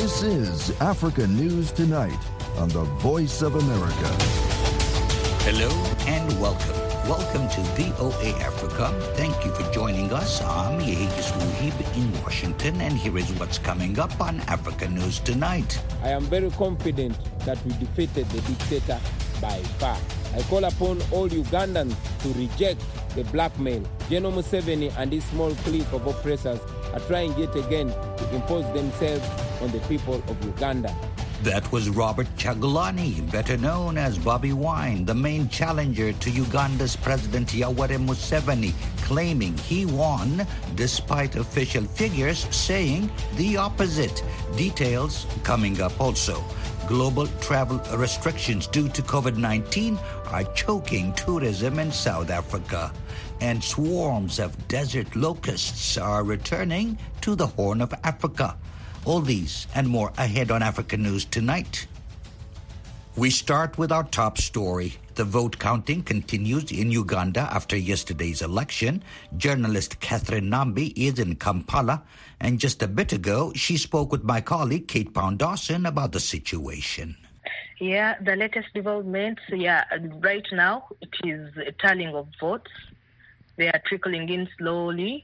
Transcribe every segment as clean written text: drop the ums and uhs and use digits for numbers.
This is Africa News Tonight on the Voice of America. Hello and welcome. Welcome to VOA Africa. Thank you for joining us. I'm Yehegis Wuhib in Washington, and here is what's coming up on Africa News Tonight. I am very confident that we defeated the dictator by far. I call upon all Ugandans to reject the blackmail. General Museveni and his small clique of oppressors are trying yet again to impose themselves on the people of Uganda. That was Robert Kyagulanyi, better known as Bobi Wine, the main challenger to Uganda's President Yoweri Museveni, claiming he won despite official figures saying the opposite. Details coming up also. Global travel restrictions due to COVID-19 are choking tourism in South Africa. And swarms of desert locusts are returning to the Horn of Africa. All these and more ahead on Africa News Tonight. We start with our top story. The vote counting continues in Uganda after yesterday's election. Journalist Catherine Nambi is in Kampala, and just a bit ago, she spoke with my colleague Kate Pound-Dawson about the situation. Yeah, the latest developments, right now it is a tallying of votes. They are trickling in slowly.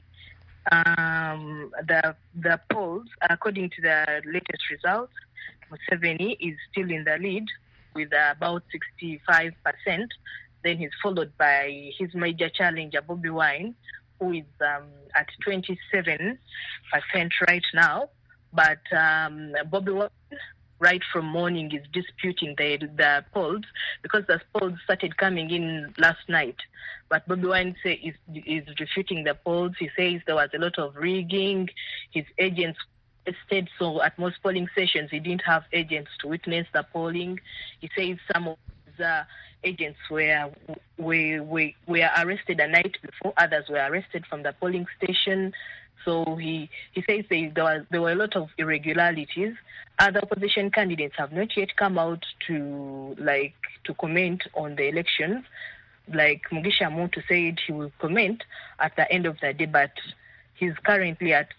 The polls, according to the latest results, Museveni is still in the lead with about 65%. Then he's followed by his major challenger, Bobi Wine, who is at 27% right now. But Bobi Wine, right from morning, is disputing the polls because the polls started coming in last night. But Bobi Wine is refuting the polls. He says there was a lot of rigging. His agents stayed, so at most polling stations, he didn't have agents to witness the polling. He says some of his agents were arrested the night before. Others were arrested from the polling station. So he says there were a lot of irregularities. Other opposition candidates have not yet come out to comment on the elections. Like Mugisha Muntu said he will comment at the end of the day, but he's currently at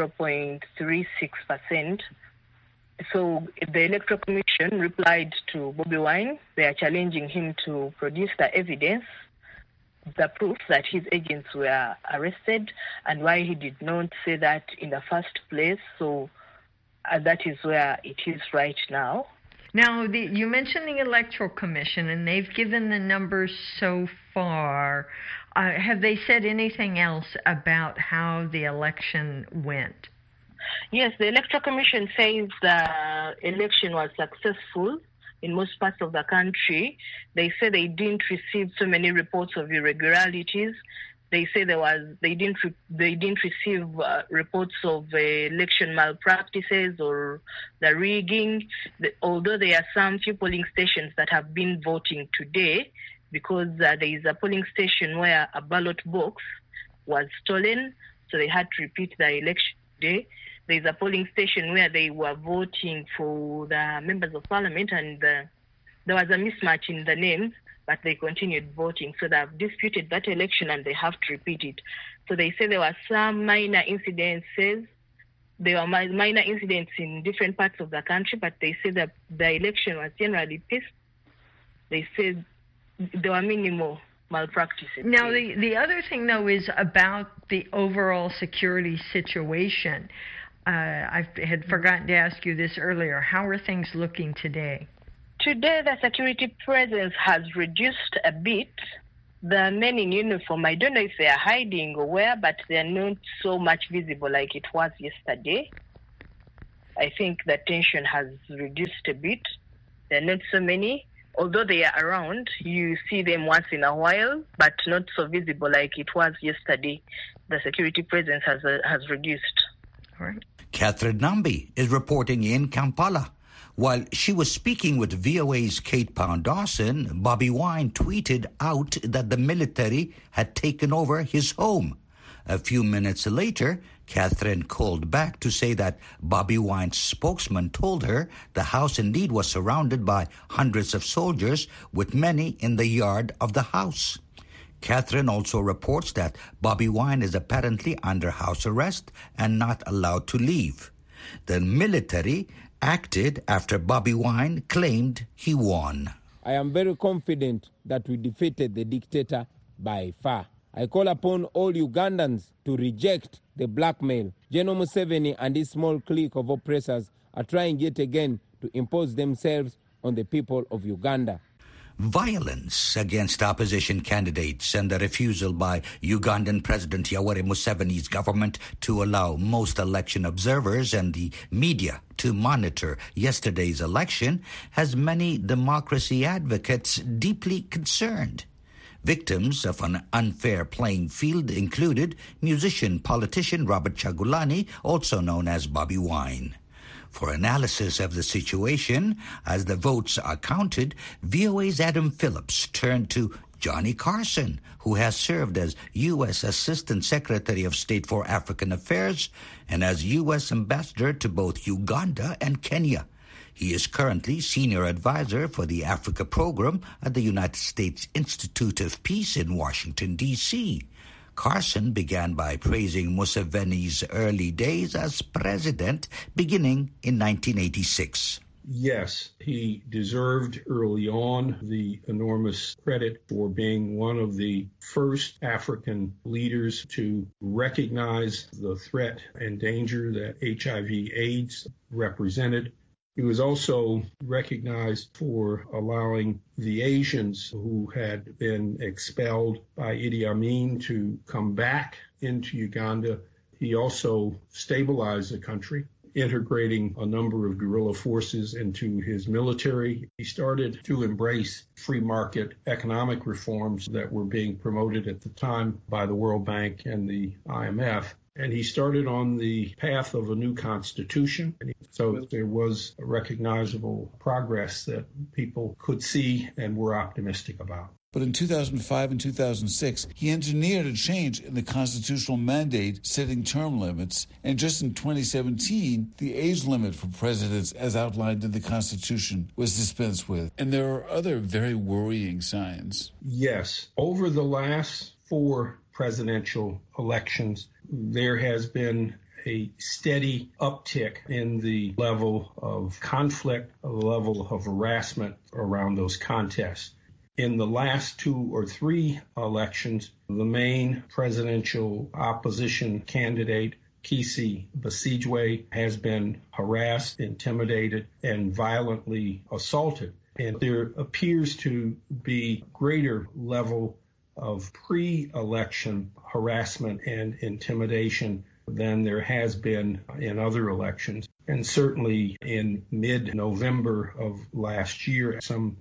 0.36%. So the Electoral Commission replied to Bobi Wine. They are challenging him to produce the evidence, the proof that his agents were arrested and why he did not say that in the first place. So that is where it is right now. Now, you mentioned the Electoral Commission, and they've given the numbers so far. Have they said anything else about how the election went? Yes, the Electoral Commission says the election was successful in most parts of the country. They say they didn't receive so many reports of irregularities. They say they didn't receive reports of election malpractices or the rigging. Although there are some few polling stations that have been voting today, because there is a polling station where a ballot box was stolen, so they had to repeat the election day. There is a polling station where they were voting for the members of parliament, and there was a mismatch in the names, but they continued voting. So they have disputed that election and they have to repeat it. So they say there were some minor incidences. There were minor incidents in different parts of the country, but they say that the election was generally peaceful. They said there were minimal malpractices. Now, the other thing, though, is about the overall security situation. I had forgotten to ask you this earlier. How are things looking today? Today, the security presence has reduced a bit. The men in uniform, I don't know if they are hiding or where, but they are not so much visible like it was yesterday. I think the tension has reduced a bit. There are not so many. Although they are around, you see them once in a while, but not so visible like it was yesterday. The security presence has reduced. All right. Catherine Nambi is reporting in Kampala. While she was speaking with VOA's Kate Pound-Dawson, Bobi Wine tweeted out that the military had taken over his home. A few minutes later, Catherine called back to say that Bobi Wine's spokesman told her the house indeed was surrounded by hundreds of soldiers, with many in the yard of the house. Catherine also reports that Bobi Wine is apparently under house arrest and not allowed to leave. The military acted after Bobi Wine claimed he won. I am very confident that we defeated the dictator by far. I call upon all Ugandans to reject the blackmail. General Museveni and his small clique of oppressors are trying yet again to impose themselves on the people of Uganda. Violence against opposition candidates and the refusal by Ugandan President Yoweri Museveni's government to allow most election observers and the media to monitor yesterday's election has many democracy advocates deeply concerned. Victims of an unfair playing field included musician-politician Robert Kyagulanyi, also known as Bobi Wine. For analysis of the situation, as the votes are counted, VOA's Adam Phillips turned to Johnny Carson, who has served as U.S. Assistant Secretary of State for African Affairs and as U.S. Ambassador to both Uganda and Kenya. He is currently Senior Advisor for the Africa Program at the United States Institute of Peace in Washington, D.C. Carson began by praising Museveni's early days as president, beginning in 1986. Yes, he deserved early on the enormous credit for being one of the first African leaders to recognize the threat and danger that HIV/AIDS represented. He was also recognized for allowing the Asians who had been expelled by Idi Amin to come back into Uganda. He also stabilized the country, integrating a number of guerrilla forces into his military. He started to embrace free market economic reforms that were being promoted at the time by the World Bank and the IMF. And he started on the path of a new constitution. So there was a recognizable progress that people could see and were optimistic about. But in 2005 and 2006, he engineered a change in the constitutional mandate setting term limits. And just in 2017, the age limit for presidents, as outlined in the Constitution, was dispensed with. And there are other very worrying signs. Yes. Over the last 4 presidential elections, there has been a steady uptick in the level of conflict, the level of harassment around those contests. In the last 2 or 3 elections, the main presidential opposition candidate, Kizza Besigye, has been harassed, intimidated, and violently assaulted. And there appears to be greater level of pre-election harassment and intimidation than there has been in other elections. And certainly in mid-November of last year, some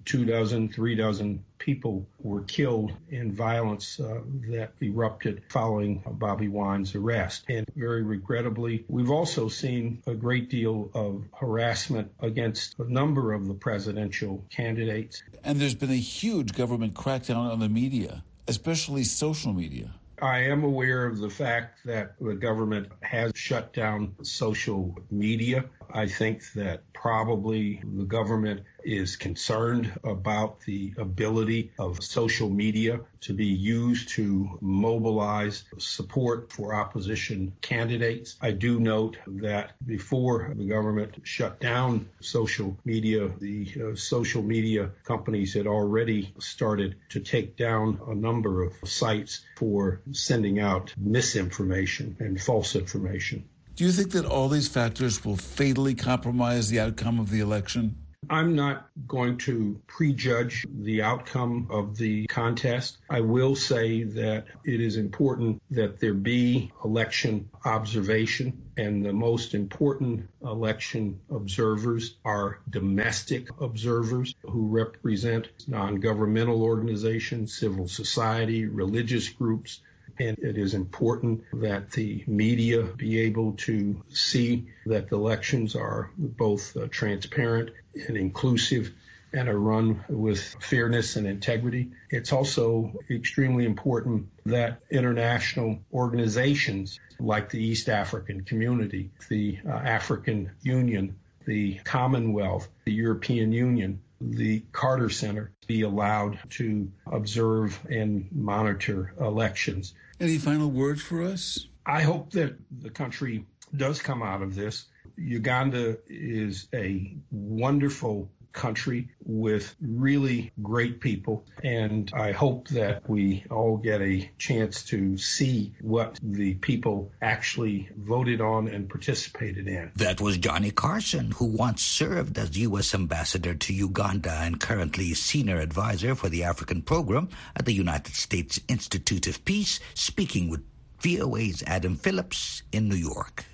3 people were killed in violence that erupted following Bobi Wine's arrest. And very regrettably, we've also seen a great deal of harassment against a number of the presidential candidates. And there's been a huge government crackdown on the media, especially social media. I am aware of the fact that the government has shut down social media. I think that probably the government is concerned about the ability of social media to be used to mobilize support for opposition candidates. I do note that before the government shut down social media, the social media companies had already started to take down a number of sites for sending out misinformation and false information. Do you think that all these factors will fatally compromise the outcome of the election? I'm not going to prejudge the outcome of the contest. I will say that it is important that there be election observation, and the most important election observers are domestic observers who represent non-governmental organizations, civil society, religious groups. And it is important that the media be able to see that the elections are both transparent and inclusive and are run with fairness and integrity. It's also extremely important that international organizations like the East African Community, the African Union, the Commonwealth, the European Union, the Carter Center be allowed to observe and monitor elections. Any final words for us? I hope that the country does come out of this Uganda is a wonderful country with really great people, and I hope that we all get a chance to see what the people actually voted on and participated in. That was Johnny Carson, who once served as U.S. Ambassador to Uganda and currently is Senior Advisor for the African Program at the United States Institute of Peace, speaking with VOA's Adam Phillips in New York.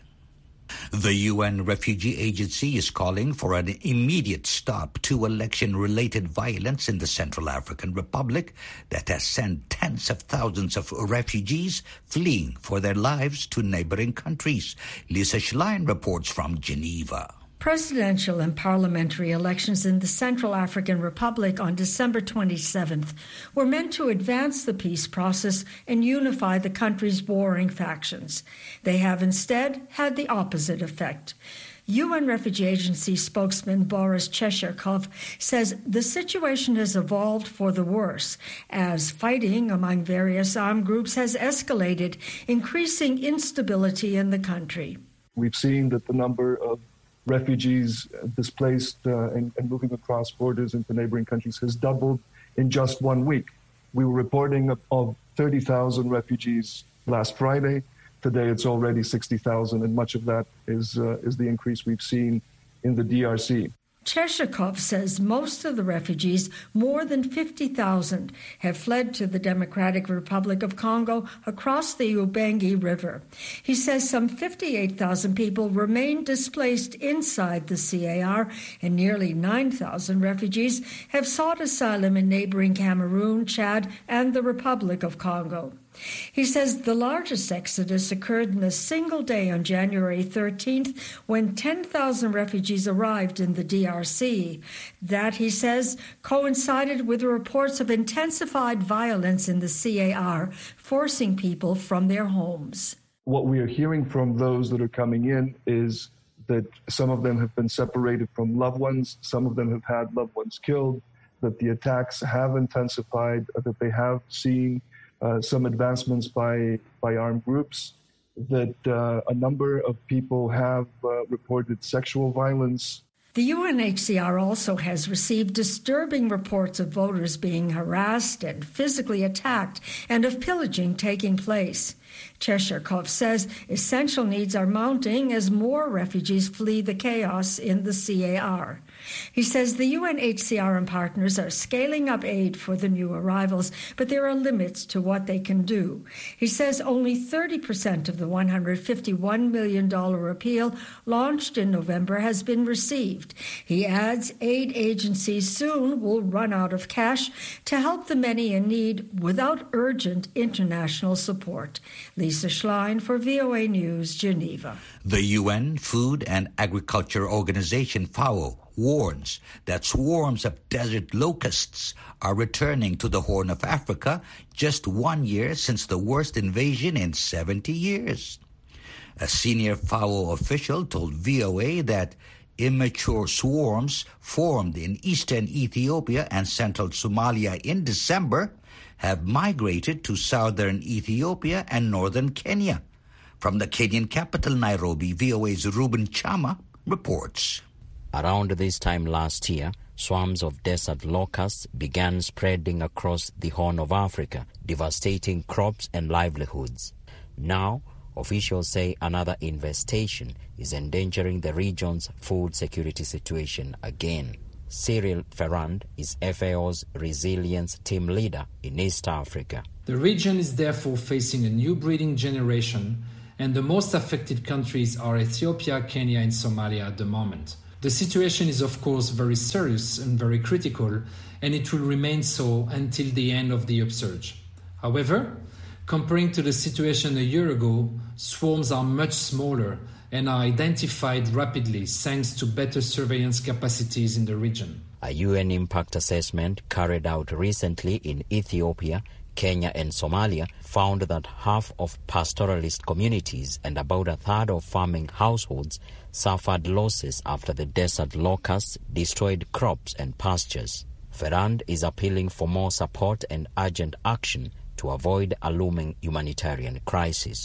The UN Refugee Agency is calling for an immediate stop to election-related violence in the Central African Republic that has sent tens of thousands of refugees fleeing for their lives to neighboring countries. Lisa Schlein reports from Geneva. Presidential and parliamentary elections in the Central African Republic on December 27th were meant to advance the peace process and unify the country's warring factions. They have instead had the opposite effect. UN Refugee Agency spokesman Boris Cheshirkov says the situation has evolved for the worse as fighting among various armed groups has escalated, increasing instability in the country. We've seen that the number of refugees displaced and moving across borders into neighboring countries has doubled in just 1 week. We were reporting of 30,000 refugees last Friday. Today it's already 60,000, and much of that is the increase we've seen in the DRC. Cheshirkov says most of the refugees, more than 50,000, have fled to the Democratic Republic of Congo across the Ubangi River. He says some 58,000 people remain displaced inside the CAR, and nearly 9,000 refugees have sought asylum in neighboring Cameroon, Chad, and the Republic of Congo. He says the largest exodus occurred in a single day on January 13th when 10,000 refugees arrived in the DRC. That, he says, coincided with reports of intensified violence in the CAR, forcing people from their homes. What we are hearing from those that are coming in is that some of them have been separated from loved ones, some of them have had loved ones killed, that the attacks have intensified, that they have seen some advancements by armed groups, that a number of people have reported sexual violence. The UNHCR also has received disturbing reports of voters being harassed and physically attacked and of pillaging taking place. Cheshirkov says essential needs are mounting as more refugees flee the chaos in the CAR. He says the UNHCR and partners are scaling up aid for the new arrivals, but there are limits to what they can do. He says only 30% of the $151 million appeal launched in November has been received. He adds aid agencies soon will run out of cash to help the many in need without urgent international support. Lisa Schlein for VOA News, Geneva. The UN Food and Agriculture Organization, FAO, warns that swarms of desert locusts are returning to the Horn of Africa just 1 year since the worst invasion in 70 years. A senior FAO official told VOA that immature swarms formed in eastern Ethiopia and central Somalia in December have migrated to southern Ethiopia and northern Kenya. From the Kenyan capital, Nairobi, VOA's Ruben Chama reports. Around this time last year, swarms of desert locusts began spreading across the Horn of Africa, devastating crops and livelihoods. Now, officials say another infestation is endangering the region's food security situation again. Cyril Ferrand is FAO's resilience team leader in East Africa. The region is therefore facing a new breeding generation, and the most affected countries are Ethiopia, Kenya, and Somalia at the moment. The situation is, of course, very serious and very critical, and it will remain so until the end of the upsurge. However, comparing to the situation a year ago, swarms are much smaller and are identified rapidly thanks to better surveillance capacities in the region. A UN impact assessment carried out recently in Ethiopia, Kenya and Somalia found that half of pastoralist communities and about a third of farming households suffered losses after the desert locusts destroyed crops and pastures. Ferrand is appealing for more support and urgent action to avoid a looming humanitarian crisis.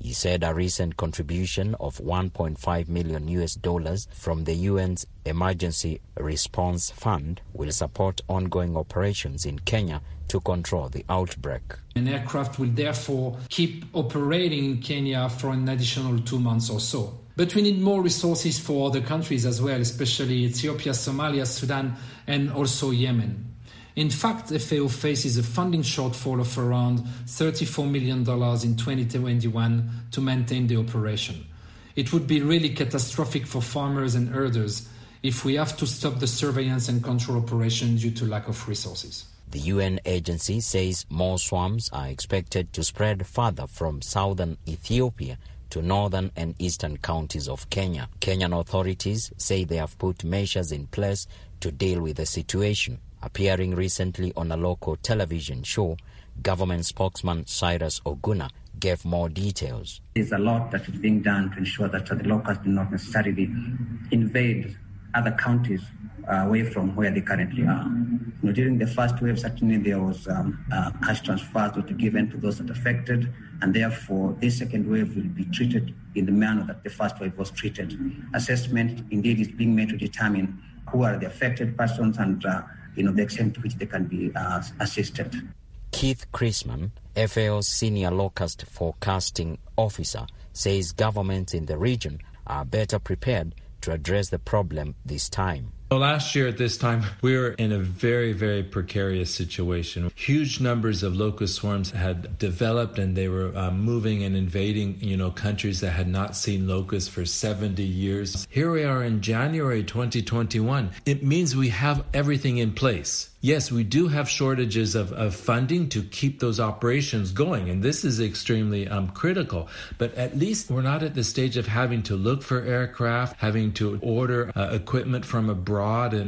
He said a recent contribution of $1.5 million from the UN's Emergency Response Fund will support ongoing operations in Kenya to control the outbreak. An aircraft will therefore keep operating in Kenya for an additional 2 months or so. But we need more resources for other countries as well, especially Ethiopia, Somalia, Sudan, and also Yemen. In fact, FAO faces a funding shortfall of around $34 million in 2021 to maintain the operation. It would be really catastrophic for farmers and herders if we have to stop the surveillance and control operation due to lack of resources. The UN agency says more swarms are expected to spread further from southern Ethiopia to northern and eastern counties of Kenya. Kenyan authorities say they have put measures in place to deal with the situation. Appearing recently on a local television show, government spokesman Cyrus Oguna gave more details. There's a lot that is being done to ensure that the locusts do not necessarily invade other counties away from where they currently are. During the first wave, certainly there was cash transfers that were given to those that are affected, and therefore this second wave will be treated in the manner that the first wave was treated. Assessment indeed is being made to determine who are the affected persons and the extent to which they can be assisted. Keith Chrisman, FAO's senior locust forecasting officer, says governments in the region are better prepared to address the problem this time. Last year at this time, we were in a very, very precarious situation. Huge numbers of locust swarms had developed, and they were moving and invading, countries that had not seen locusts for 70 years. Here we are in January 2021. It means we have everything in place. Yes, we do have shortages of funding to keep those operations going, and this is extremely critical. But at least we're not at the stage of having to look for aircraft, having to order equipment from abroad.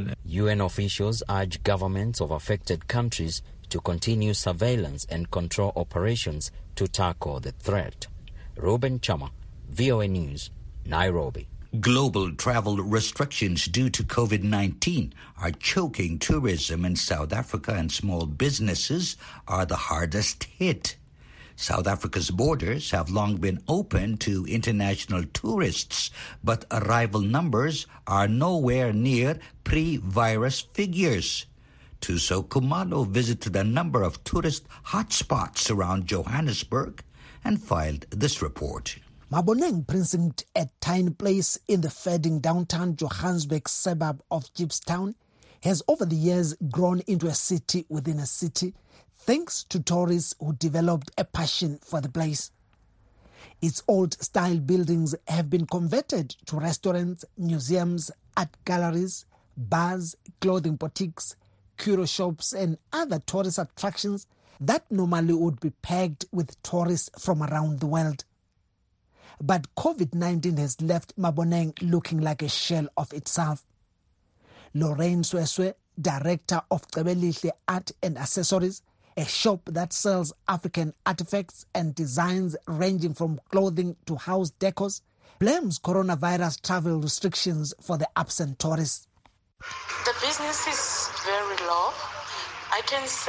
UN officials urge governments of affected countries to continue surveillance and control operations to tackle the threat. Ruben Chama, VOA News, Nairobi. Global travel restrictions due to COVID-19 are choking tourism in South Africa, and small businesses are the hardest hit. South Africa's borders have long been open to international tourists, but arrival numbers are nowhere near pre-virus figures. Tuso Kumalo visited a number of tourist hotspots around Johannesburg and filed this report. Maboneng Precinct, a tiny place in the fading downtown Johannesburg suburb of Gibstown, has over the years grown into a city within a city, thanks to tourists who developed a passion for the place. Its old-style buildings have been converted to restaurants, museums, art galleries, bars, clothing boutiques, curio shops, and other tourist attractions that normally would be packed with tourists from around the world. But COVID-19 has left Maboneng looking like a shell of itself. Lorraine Sweswe, director of Cebelihle Art and Accessories, a shop that sells African artifacts and designs ranging from clothing to house decors, blames coronavirus travel restrictions for the absent tourists. The business is very low. I can say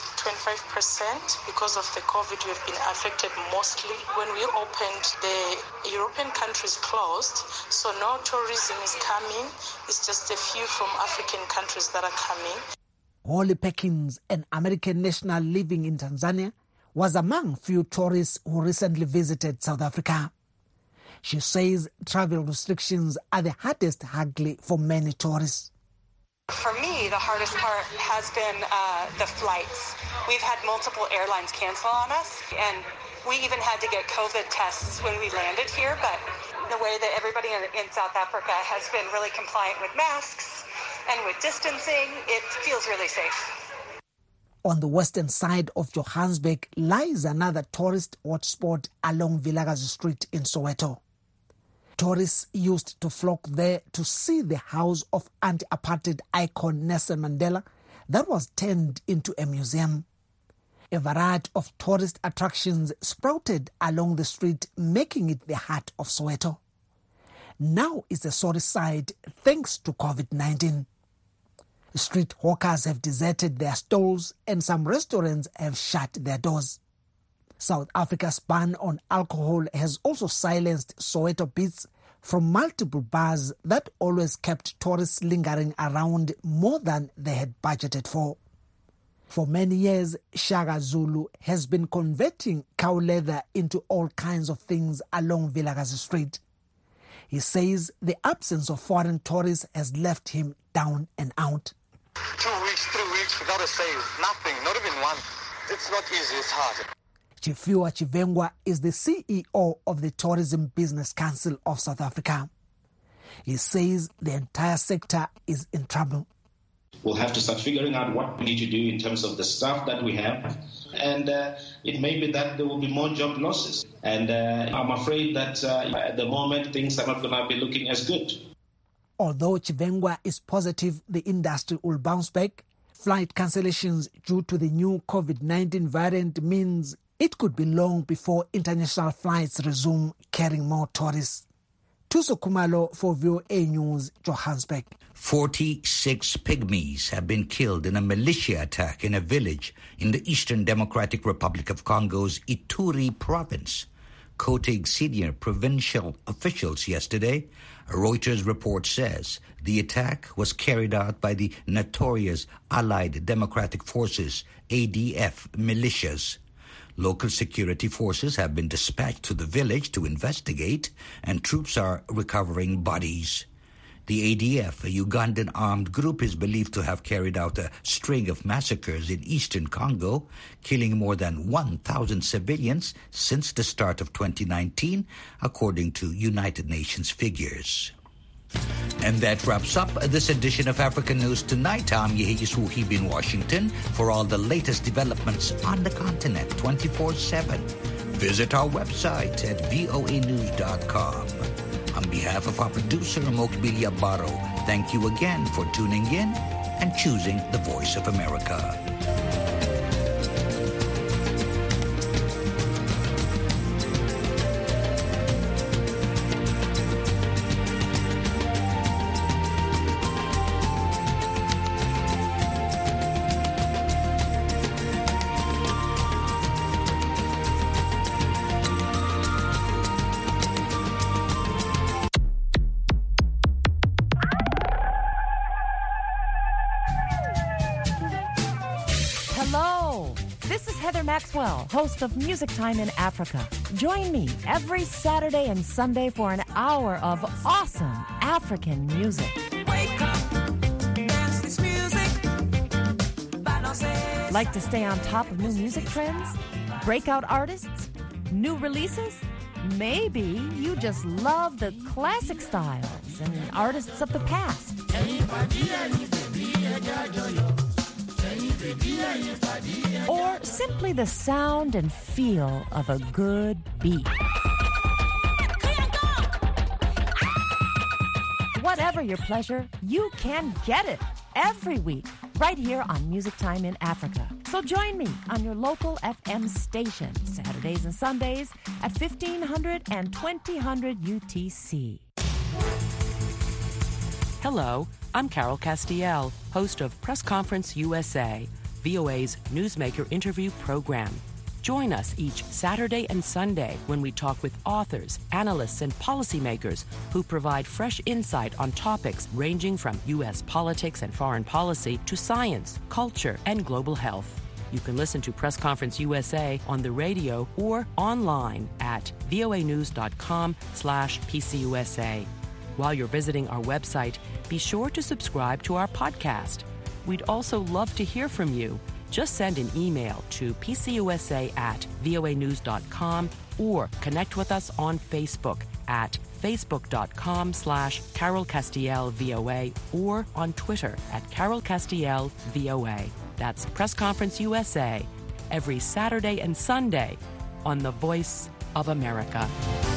25% because of the COVID. We've been affected mostly. When we opened, the European countries closed, so no tourism is coming. It's just a few from African countries that are coming. Holly Perkins, an American national living in Tanzania, was among few tourists who recently visited South Africa. She says travel restrictions are the hardest hurdle for many tourists. For me, the hardest part has been the flights. We've had multiple airlines cancel on us, and we even had to get COVID tests when we landed here, but the way that everybody in South Africa has been really compliant with masks and with distancing, it feels really safe. On the western side of Johannesburg lies another tourist hotspot along Vilakazi Street in Soweto. Tourists used to flock there to see the house of anti-apartheid icon Nelson Mandela that was turned into a museum. A variety of tourist attractions sprouted along the street, making it the heart of Soweto. Now it's a sorry sight thanks to COVID-19. Street hawkers have deserted their stalls and some restaurants have shut their doors. South Africa's ban on alcohol has also silenced Soweto beats from multiple bars that always kept tourists lingering around more than they had budgeted for. For many years, Shaka Zulu has been converting cow leather into all kinds of things along Vilakazi Street. He says the absence of foreign tourists has left him down and out. 2 weeks, 3 weeks without a sale, nothing, not even one. It's not easy, it's hard. Chifiwa Chivengwa is the CEO of the Tourism Business Council of South Africa. He says the entire sector is in trouble. We'll have to start figuring out what we need to do in terms of the staff that we have. And it may be that there will be more job losses. And I'm afraid that at the moment, things are not going to be looking as good. Although Chivengwa is positive the industry will bounce back, flight cancellations due to the new COVID-19 variant means it could be long before international flights resume carrying more tourists. Tuso Kumalo for VOA News, Johannesburg. 46 pygmies have been killed in a militia attack in a village in the Eastern Democratic Republic of Congo's Ituri province, quoting senior provincial officials yesterday. A Reuters report says the attack was carried out by the notorious Allied Democratic Forces, ADF, militias. Local security forces have been dispatched to the village to investigate, and troops are recovering bodies. The ADF, a Ugandan armed group, is believed to have carried out a string of massacres in eastern Congo, killing more than 1,000 civilians since the start of 2019, according to United Nations figures. And that wraps up this edition of African News Tonight. I'm Yehiyas Wuhib in Washington. For all the latest developments on the continent 24/7, visit our website at voanews.com. On behalf of our producer, Mokbilia Barro, thank you again for tuning in and choosing the Voice of America. Maxwell, host of Music Time in Africa. Join me every Saturday and Sunday for an hour of awesome African music. Wake up, dance this music. Like to stay on top of new music trends? Breakout artists? New releases? Maybe you just love the classic styles and artists of the past. Or simply the sound and feel of a good beat. Whatever your pleasure, you can get it every week right here on Music Time in Africa. So join me on your local FM station Saturdays and Sundays at 1500 and 2000 UTC. Hello, I'm Carol Castiel, host of Press Conference USA, VOA's newsmaker interview program. Join us each Saturday and Sunday when we talk with authors, analysts, and policymakers who provide fresh insight on topics ranging from U.S. politics and foreign policy to science, culture, and global health. You can listen to Press Conference USA on the radio or online at voanews.com/PCUSA. While you're visiting our website, be sure to subscribe to our podcast. We'd also love to hear from you. Just send an email to pcusa@voanews.com or connect with us on Facebook at facebook.com/Carol Castiel VOA or on Twitter at Carol Castiel VOA. That's Press Conference USA every Saturday and Sunday on the Voice of America.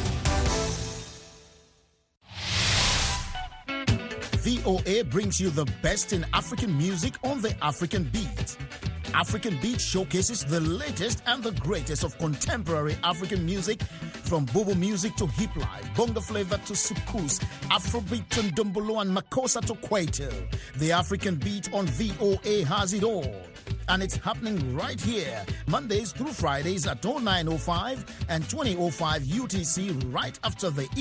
VOA brings you the best in African music on the African Beat. African Beat showcases the latest and the greatest of contemporary African music, from Bobo music to hip life, bongo flavor to soukous, Afrobeat and Ndombolo and Makossa to Kwaito. The African Beat on VOA has it all. and it's happening right here, Mondays through Fridays at 09:05 and 20:05 UTC, right after the